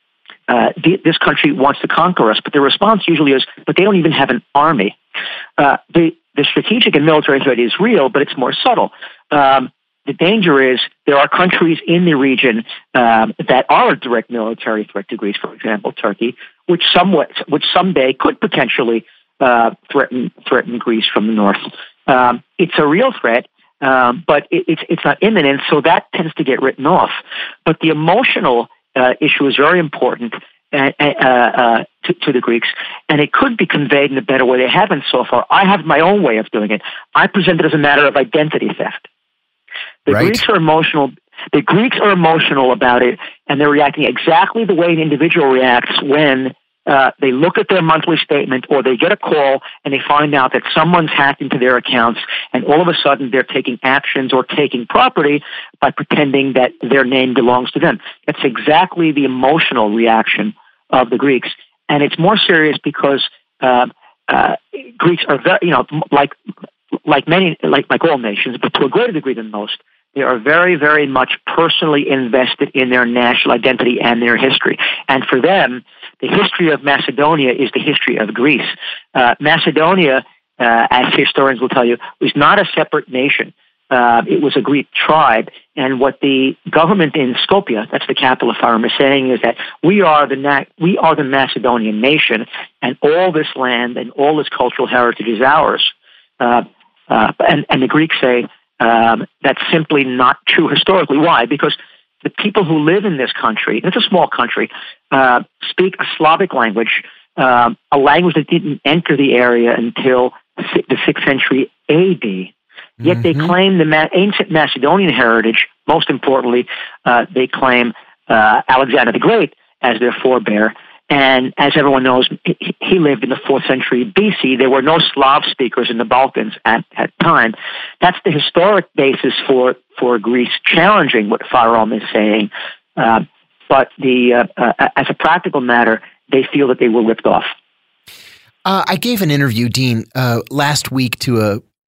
S9: uh, the, this country wants to conquer us, but the response usually is, but they don't even have an army. Uh, the, the strategic and military threat is real, but it's more subtle. Um, The danger is there are countries in the region um, that are a direct military threat to Greece, for example, Turkey, which somewhat, which someday could potentially uh, threaten threaten Greece from the north. Um, it's a real threat, um, but it, it's it's not imminent, so that tends to get written off. But the emotional uh, issue is very important uh, uh, to, to the Greeks, and it could be conveyed in a better way. They haven't so far. I have my own way of doing it. I present it as a matter of identity theft. The
S2: right.
S9: Greeks are emotional. The Greeks are emotional about it, and they're reacting exactly the way an individual reacts when uh, they look at their monthly statement or they get a call and they find out that someone's hacked into their accounts, and all of a sudden they're taking actions or taking property by pretending that their name belongs to them. That's exactly the emotional reaction of the Greeks, and it's more serious because uh, uh, Greeks are very, you know, like. Like many, like like all nations, but to a greater degree than most, they are very, very much personally invested in their national identity and their history. And for them, the history of Macedonia is the history of Greece. Uh, Macedonia, uh, as historians will tell you, was not a separate nation. Uh, it was a Greek tribe. And what the government in Skopje, that's the capital of Fyrom, is saying is that we are the Na- we are the Macedonian nation, and all this land and all this cultural heritage is ours. Uh, uh, and, and the Greeks say um, that's simply not true historically. Why? Because the people who live in this country, it's a small country, uh, speak a Slavic language, um, a language that didn't enter the area until the sixth century A D. Yet mm-hmm. they claim the Ma- ancient Macedonian heritage. Most importantly, uh, they claim uh, Alexander the Great as their forebear. And as everyone knows, he lived in the fourth century B C. There were no Slav speakers in the Balkans at that time. That's the historic basis for, for Greece challenging what Fyrom is saying. Uh, but the uh, uh, as a practical matter, they feel that they were ripped off.
S2: Uh, I gave an interview, Dean, uh, last week to a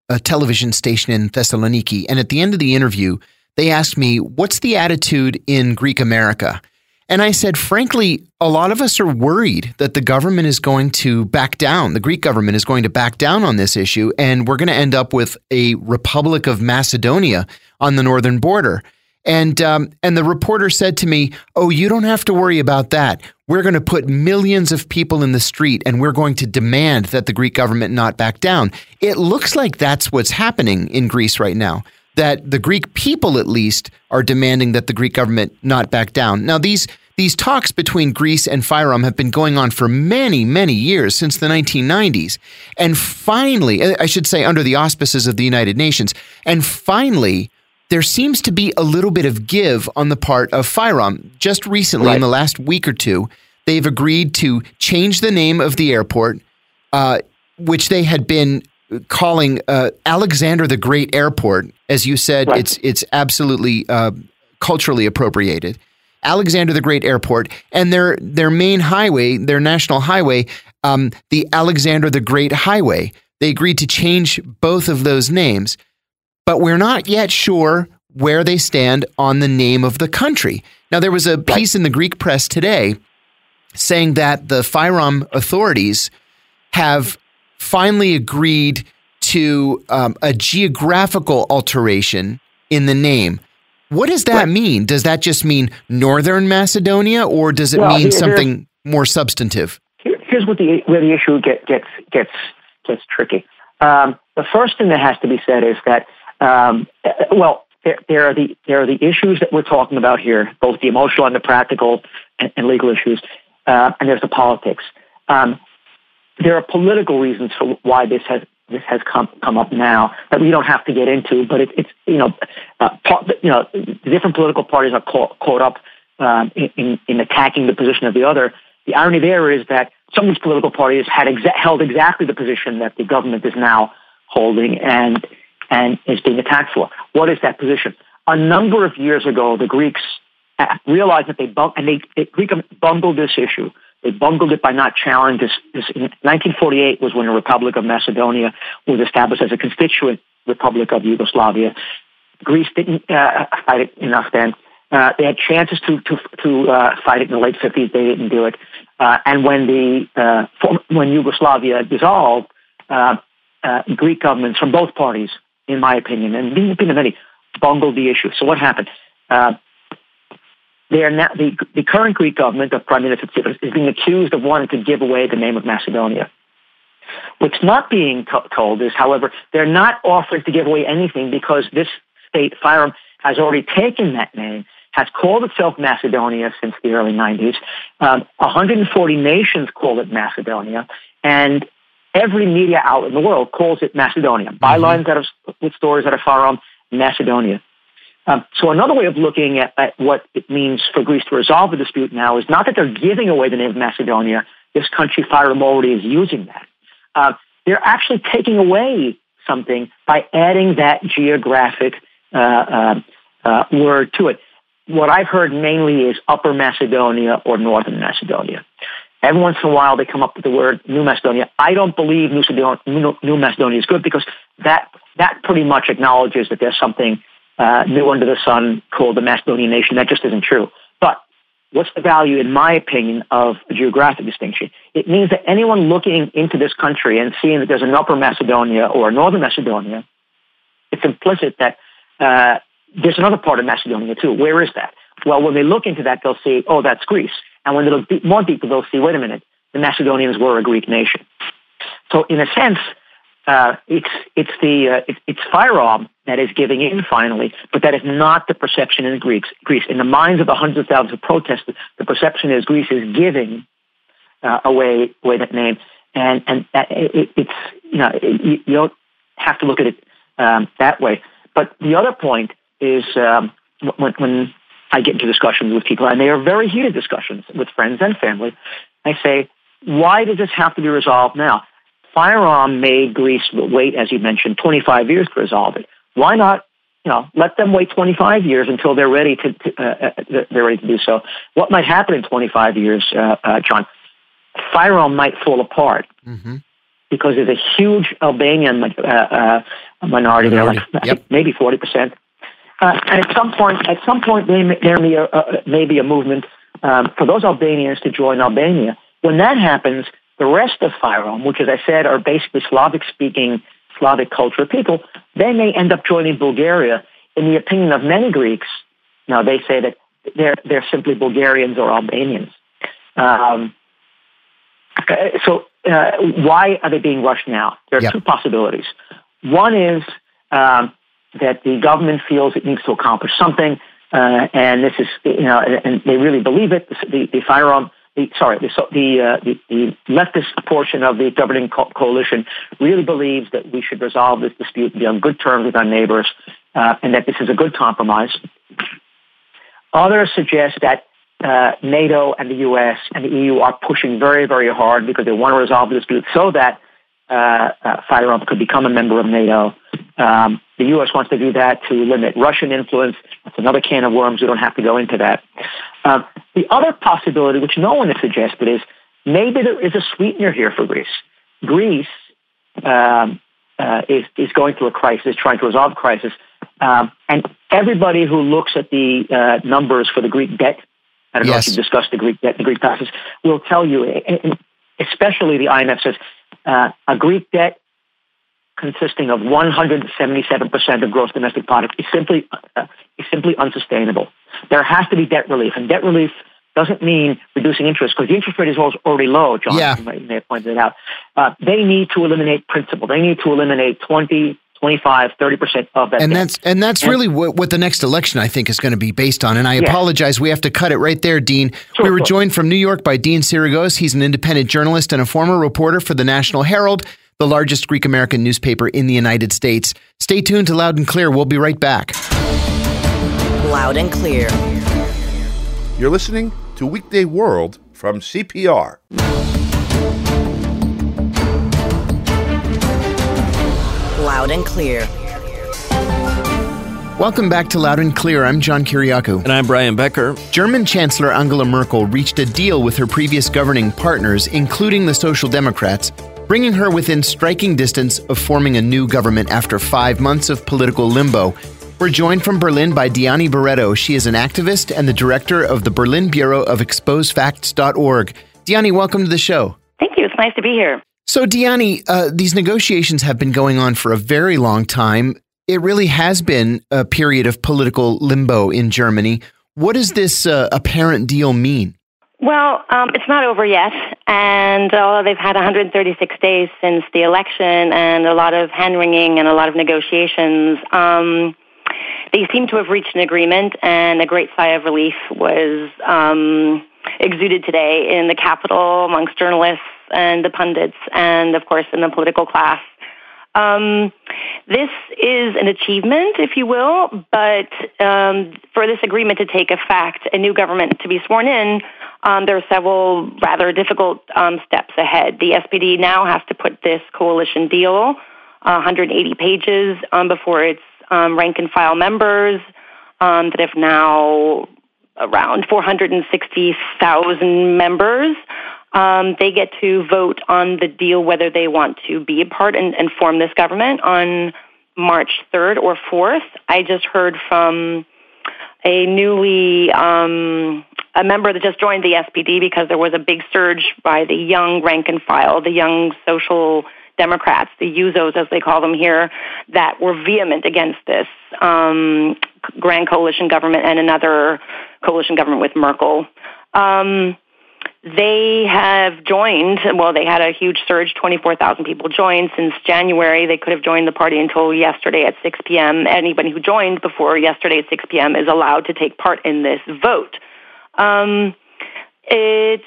S2: a television station in Thessaloniki. And at the end of the interview, they asked me, what's the attitude in Greek America? And I said, frankly, a lot of us are worried that the government is going to back down. The Greek government is going to back down on this issue, and we're going to end up with a Republic of Macedonia on the northern border. And um, and the reporter said to me, oh, you don't have to worry about that. We're going to put millions of people in the street, and we're going to demand that the Greek government not back down. It looks like that's what's happening in Greece right now, that the Greek people, at least, are demanding that the Greek government not back down. Now, these these talks between Greece and FYROM have been going on for many, many years, since the nineteen nineties. And finally, I should say under the auspices of the United Nations, and finally, there seems to be a little bit of give on the part of FYROM. Just recently, right. in the last week or two, they've agreed to change the name of the airport, uh, which they had been calling uh, Alexander the Great Airport. As you said, right. it's it's absolutely uh, culturally appropriated. Alexander the Great Airport, and their their main highway, their national highway, um, the Alexander the Great Highway. They agreed to change both of those names, but we're not yet sure where they stand on the name of the country. Now, there was a piece in the Greek press today saying that the FYROM authorities have finally agreed to um, a geographical alteration in the name. What does that right. mean? Does that just mean Northern Macedonia, or does it well, mean here, something more substantive?
S9: Here, here's what the where the issue get, gets gets gets tricky. Um, the first thing that has to be said is that um, well, there, there are the there are the issues that we're talking about here, both the emotional and the practical and, and legal issues, uh, and there's the politics. Um, there are political reasons for why this has. This has come come up now that we don't have to get into, but it, it's you know, uh, part, you know, the different political parties are caught, caught up um, in, in attacking the position of the other. The irony there is that some of these political parties had exa- held exactly the position that the government is now holding and and is being attacked for. What is that position? A number of years ago, the Greeks realized that they bung- and they, they Greek bungled this issue. They bungled it by not challenging this, this. In nineteen forty-eight was when the Republic of Macedonia was established as a constituent republic of Yugoslavia. Greece didn't uh, fight it enough then. Uh, they had chances to to, to uh, fight it in the late fifties. They didn't do it. Uh, and when the uh, when Yugoslavia dissolved, uh, uh, Greek governments from both parties, in my opinion, and the opinion of many, bungled the issue. So what happened? Uh, They are now, the, the current Greek government of Prime Minister Tsipras is being accused of wanting to give away the name of Macedonia. What's not being to- told is, however, they're not offering to give away anything because this state, FYROM, has already taken that name, has called itself Macedonia since the early nineties. Um, one hundred forty nations call it Macedonia, and every media outlet in the world calls it Macedonia. Mm-hmm. Bylines out of with stories out of FYROM, Macedonia. Um, so another way of looking at, at what it means for Greece to resolve the dispute now is not that they're giving away the name of Macedonia. This country, FYROM, already is using that. Uh, they're actually taking away something by adding that geographic uh, uh, uh, word to it. What I've heard mainly is Upper Macedonia or Northern Macedonia. Every once in a while, they come up with the word New Macedonia. I don't believe New Macedonia, New Macedonia is good because that that pretty much acknowledges that there's something Uh, new under the sun called the Macedonian nation. That just isn't true. But what's the value, in my opinion, of a geographic distinction? It means that anyone looking into this country and seeing that there's an Upper Macedonia or a Northern Macedonia, it's implicit that uh, there's another part of Macedonia too. Where is that? Well, when they look into that, they'll see, oh, that's Greece. And when they look deep, more deeply, they'll see, wait a minute, the Macedonians were a Greek nation. So in a sense, Uh, it's it's the uh, it, it's FYROM that is giving in finally, but that is not the perception in Greece. Greece, in the minds of the hundreds of thousands of protesters, the perception is Greece is giving uh, away away that name, and and that, it, it's you know you, you don't have to look at it um, that way. But the other point is um, when, when I get into discussions with people, and they are very heated discussions with friends and family, I say, why does this have to be resolved now? FYROM made Greece wait, as you mentioned, twenty-five years to resolve it. Why not, you know, let them wait twenty-five years until they're ready to, to uh, they're ready to do so? What might happen in twenty-five years, uh, uh, John? FYROM might fall apart. Mm-hmm. because there's a huge Albanian uh, uh, minority there, like I
S2: Yep.
S9: think maybe forty percent. Uh, and at some point, at some point, there may, there may, uh, may be a movement um, for those Albanians to join Albania. When that happens, the rest of Fyrom, which, as I said, are basically Slavic-speaking, Slavic culture people, they may end up joining Bulgaria. In the opinion of many Greeks, now they say that they're they're simply Bulgarians or Albanians. Um, so uh, why are they being rushed now? There are
S2: Yep.
S9: two possibilities. One is um, that the government feels it needs to accomplish something, uh, and this is you know, and, and they really believe it. The the Fyrom, the sorry, the the, uh, the the leftist portion of the governing co- coalition really believes that we should resolve this dispute and be on good terms with our neighbors, uh, and that this is a good compromise. Others suggest that uh, NATO and the U S and the E U are pushing very, very hard because they want to resolve the dispute so that uh, uh, Fyrom could become a member of NATO. Um, the U S wants to do that to limit Russian influence. That's another can of worms. We don't have to go into that. Uh, the other possibility, which no one has suggested, is maybe there is a sweetener here for Greece. Greece um, uh, is, is going through a crisis, trying to resolve a crisis. Um, and everybody who looks at the uh, numbers for the Greek debt, I don't
S2: Yes.
S9: know if you've discussed the Greek debt and the Greek passes, will tell you, especially the I M F says, uh, a Greek debt consisting of one hundred seventy-seven percent of gross domestic product is simply uh, is simply unsustainable. There has to be debt relief, and debt relief doesn't mean reducing interest because the interest rate is already low, John.
S2: Yeah.
S9: You may have pointed it out. Uh, they need to eliminate principal. They need to eliminate twenty, twenty-five, thirty percent of that
S2: And
S9: debt.
S2: that's and that's
S9: And-
S2: really what, what the next election, I think, is going to be based on. And I
S9: Yeah.
S2: apologize. We have to cut it right there, Dean.
S9: Sure,
S2: we were
S9: sure.
S2: joined from New York by Dean Sirigos. He's an independent journalist and a former reporter for the National Herald, the largest Greek-American newspaper in the United States. Stay tuned to Loud and Clear. We'll be right back.
S4: Loud and Clear.
S5: You're listening to Weekday World from C P R.
S4: Loud and Clear.
S2: Welcome back to Loud and Clear. I'm John Kiriakou.
S1: And I'm Brian Becker.
S2: German Chancellor Angela Merkel reached a deal with her previous governing partners, including the Social Democrats, bringing her within striking distance of forming a new government after five months of political limbo. We're joined from Berlin by Diani Barreto. She is an activist and the director of the Berlin Bureau of expose facts dot org. Diani, welcome to the show.
S8: Thank you. It's nice to be here.
S2: So, Diani, uh, these negotiations have been going on for a very long time. It really has been a period of political limbo in Germany. What does this uh, apparent deal mean?
S8: Well, um, it's not over yet, and although they've had one hundred thirty-six days since the election and a lot of hand-wringing and a lot of negotiations, um, they seem to have reached an agreement, and a great sigh of relief was um, exuded today in the capital amongst journalists and the pundits and, of course, in the political class. Um, this is an achievement, if you will, but um, for this agreement to take effect, a new government to be sworn in, um, there are several rather difficult um, steps ahead. The S P D now has to put this coalition deal, uh, one hundred eighty pages, um, before its um, rank-and-file members um, that have now around four hundred sixty thousand members. Um, they get to vote on the deal whether they want to be a part and, and form this government on March third or fourth. I just heard from a newly um, a member that just joined the S P D because there was a big surge by the young rank and file, the young social Democrats, the Jusos as they call them here, that were vehement against this um, grand coalition government and another coalition government with Merkel. Um, They have joined, well, they had a huge surge, twenty-four thousand people joined since January. They could have joined the party until yesterday at six p.m. Anybody who joined before yesterday at six p.m. is allowed to take part in this vote. Um, it's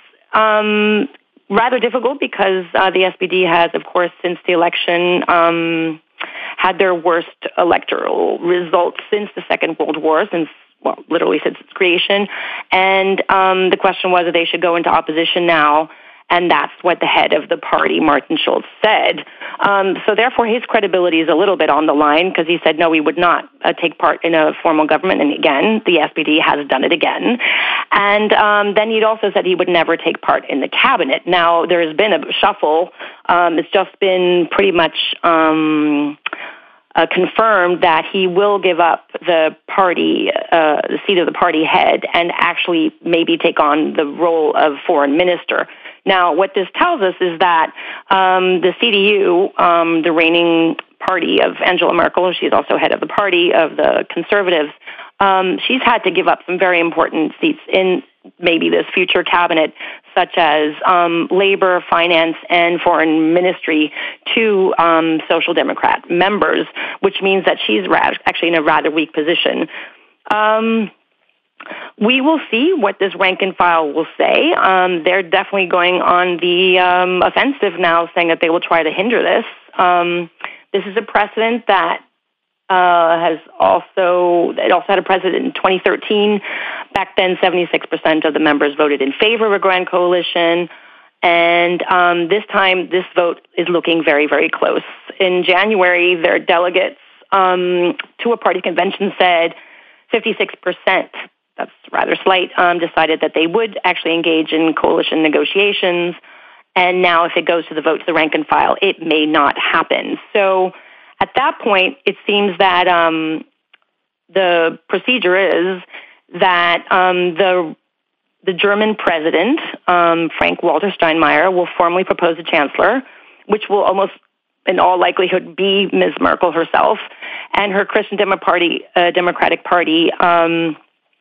S8: um, rather difficult because uh, the S P D has, of course, since the election, um, had their worst electoral results since the Second World War, since well, literally since its creation. And um, the question was if they should go into opposition now And that's what the head of the party, Martin Schulz, said. Um, so therefore, his credibility is a little bit on the line because he said, no, we would not uh, take part in a formal government. And again, the S P D has done it again. And um, then he'd also said he would never take part in the cabinet. Now, there has been a shuffle. Um, it's just been pretty much um, uh, confirmed that he will give up the party, uh, the seat of the party head, and actually maybe take on the role of foreign minister. Now, what this tells us is that um, the C D U, um, the reigning party of Angela Merkel, she's also head of the party of the Conservatives, um, she's had to give up some very important seats in maybe this future cabinet, such as um, labor, finance, and foreign ministry to um, Social Democrat members, which means that she's ra- actually in a rather weak position. Um We will see what this rank and file will say. Um, they're definitely going on the um, offensive now, saying that they will try to hinder this. Um, this is a precedent that uh, has also, it also had a precedent in twenty thirteen. Back then, seventy-six percent of the members voted in favor of a grand coalition. And um, this time, this vote is looking very, very close. In January, their delegates um, to a party convention said fifty-six percent, that's rather slight, um, decided that they would actually engage in coalition negotiations. And now if it goes to the vote to the rank and file, it may not happen. So at that point, it seems that um, the procedure is that um, the the German president, um, Frank-Walter Steinmeier, will formally propose a chancellor, which will almost in all likelihood be Miz Merkel herself, and her Christian Demo Party, uh, Democratic Party, um,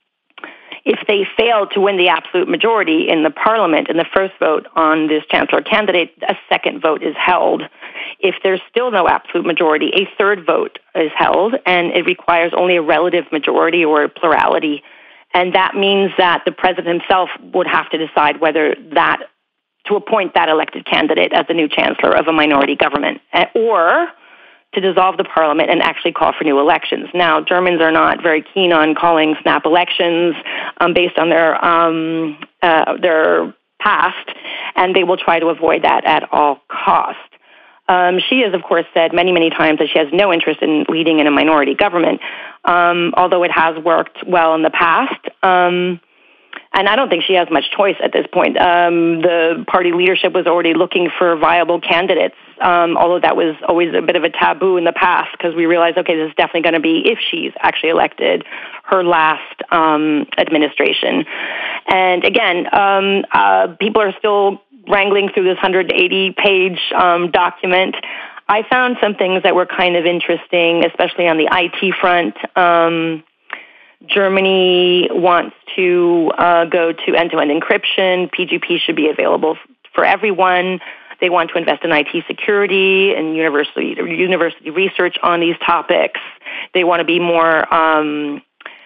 S8: if they fail to win the absolute majority in the parliament in the first vote on this chancellor candidate, a second vote is held. If there's still no absolute majority, a third vote is held, and it requires only a relative majority or a plurality. And that means that the president himself would have to decide whether that, to appoint that elected candidate as the new chancellor of a minority government, or to dissolve the parliament and actually call for new elections. Now, Germans are not very keen on calling snap elections um, based on their um, uh, their past, and they will try to avoid that at all cost. Um, she has, of course, said many, many times that she has no interest in leading in a minority government, um, although it has worked well in the past. Um, And I don't think she has much choice at this point. Um, the party leadership was already looking for viable candidates, um, although that was always a bit of a taboo in the past because we realized, okay, this is definitely going to be, if she's actually elected, her last um, administration. And again, um, uh, people are still wrangling through this one hundred eighty page um, document. I found some things that were kind of interesting, especially on the I T front. Um, Germany wants to uh, go to end-to-end encryption. P G P should be available for everyone. They want to invest in I T security and university university research on these topics. They want to be more um,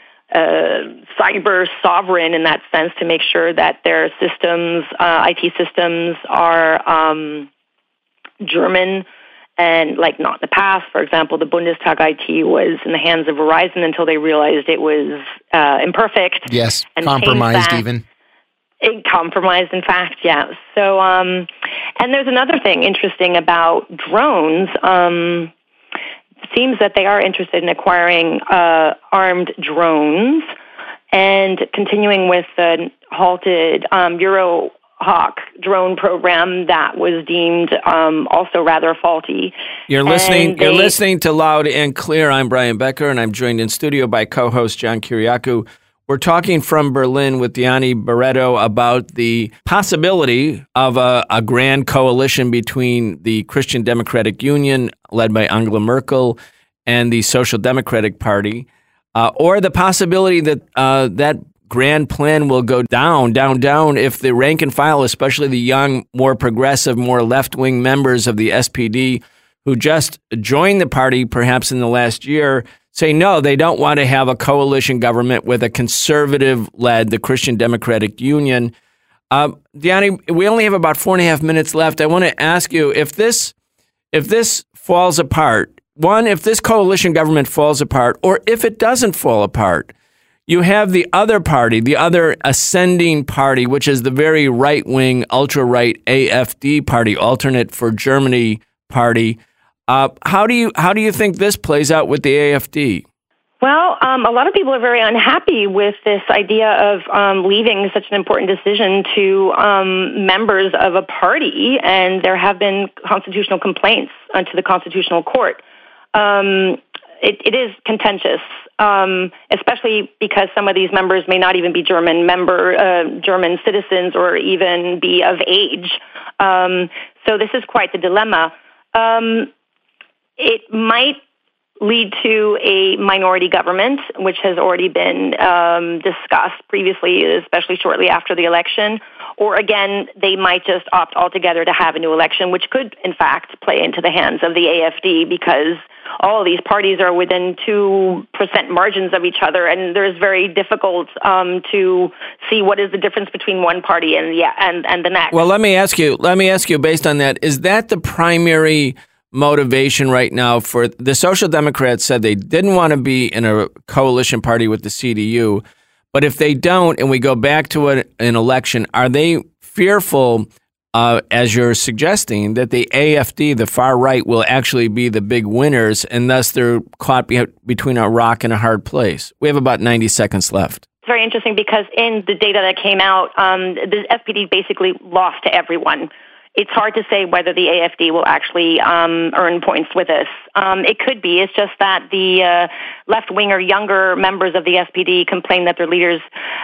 S8: uh, cyber sovereign in that sense to make sure that their systems, uh, I T systems, are um, German. And like not in the past, for example, the Bundestag I T was in the hands of Verizon until they realized it was uh, imperfect.
S2: Yes,
S8: and
S2: compromised even.
S8: It compromised, in fact, yeah. So, um, and there's another thing interesting about drones. Um, it seems that they are interested in acquiring uh, armed drones and continuing with the halted um, Euro Hawk drone program that was deemed um, also rather faulty.
S1: You're listening.
S8: They,
S1: you're listening to Loud and Clear. I'm Brian Becker, and I'm joined in studio by co-host John Kiriakou. We're talking from Berlin with Diani Barreto about the possibility of a, a grand coalition between the Christian Democratic Union, led by Angela Merkel, and the Social Democratic Party, uh, or the possibility that uh, that grand plan will go down, down, down if the rank and file, especially the young, more progressive, more left-wing members of the S P D who just joined the party perhaps in the last year, say no, they don't want to have a coalition government with a conservative-led, the Christian Democratic Union. Uh, Diani, we only have about four and a half minutes left. I want to ask you, if this, if this falls apart, one, if this coalition government falls apart, or if it doesn't fall apart, You have the other party, the other ascending party, which is the very right-wing, ultra-right A F D party, Alternate for Germany party. Uh, how do you how do you think this plays out with the A F D?
S8: Well, um, a lot of people are very unhappy with this idea of um, leaving such an important decision to um, members of a party, and there have been constitutional complaints uh, to the Constitutional Court. Um, it, it is contentious, um, especially because some of these members may not even be German member, uh, German citizens, or even be of age. Um, so this is quite the dilemma. Um, it might lead to a minority government, which has already been um, discussed previously, especially shortly after the election. Or again, they might just opt altogether to have a new election, which could, in fact, play into the hands of the A F D because all of these parties are within two percent margins of each other, and there's very difficult um, to see what is the difference between one party and the, and, and the next.
S1: Well, let me ask you, let me ask you based on that, is that the primary motivation right now for the Social Democrats? Said they didn't want to be in a coalition party with the C D U, but if they don't and we go back to a, an election, are they fearful, uh, as you're suggesting, that the A F D, the far right, will actually be the big winners and thus they're caught be- between a rock and a hard place? We have about ninety seconds left.
S8: It's very interesting because in the data that came out, um, the S P D basically lost to everyone. It's hard to say whether the A F D will actually um, earn points with this. Um, it could be. It's just that the uh, left-wing or younger members of the S P D complained that their leaders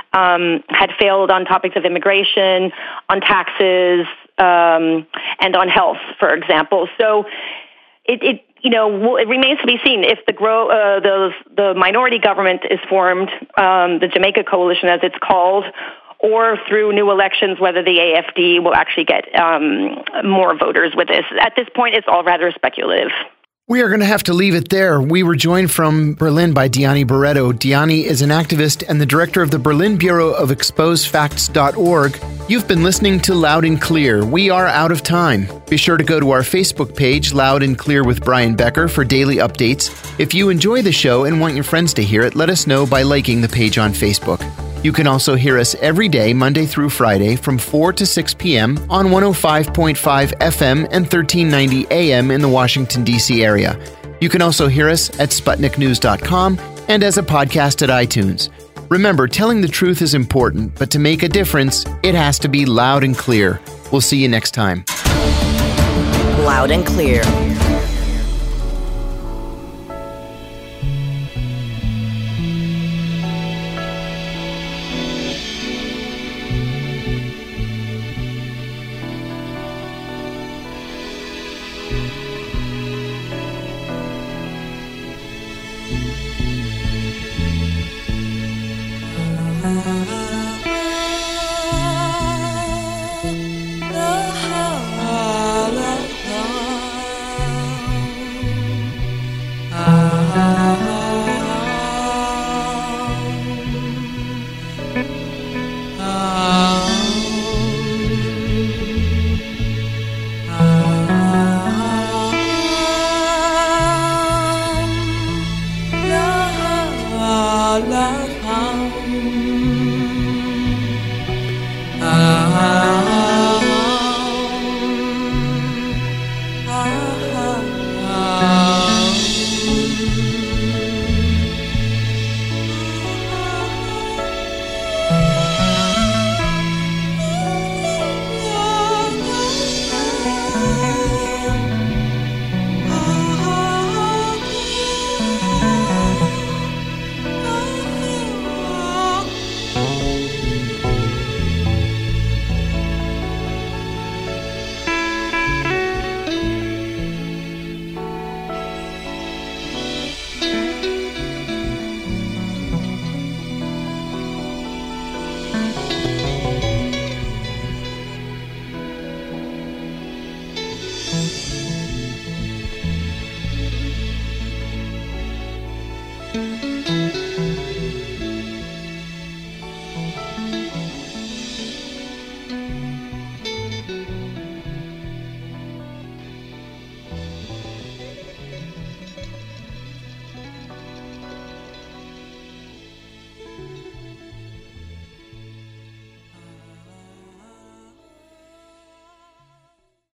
S8: um, had failed on topics of immigration, on taxes, um, and on health, for example. So it, it you know, it remains to be seen if the grow uh, the the minority government is formed, um, the Jamaica Coalition, as it's called, or through new elections, whether the A F D will actually get um, more voters with this. At this point, it's all rather speculative.
S2: We are going to have to leave it there. We were joined from Berlin by Diani Barreto. Diani is an activist and the director of the Berlin Bureau of Expose Facts dot org. You've been listening to Loud and Clear. We are out of time. Be sure to go to our Facebook page, Loud and Clear with Brian Becker, for daily updates. If you enjoy the show and want your friends to hear it, let us know by liking the page on Facebook. You can also hear us every day, Monday through Friday, from four to six p.m. on one oh five point five F M and thirteen ninety A M in the Washington, D C area. You can also hear us at Sputnik News dot com and as a podcast at iTunes. Remember, telling the truth is important, but to make a difference, it has to be loud and clear. We'll see you next time.
S4: Loud and Clear.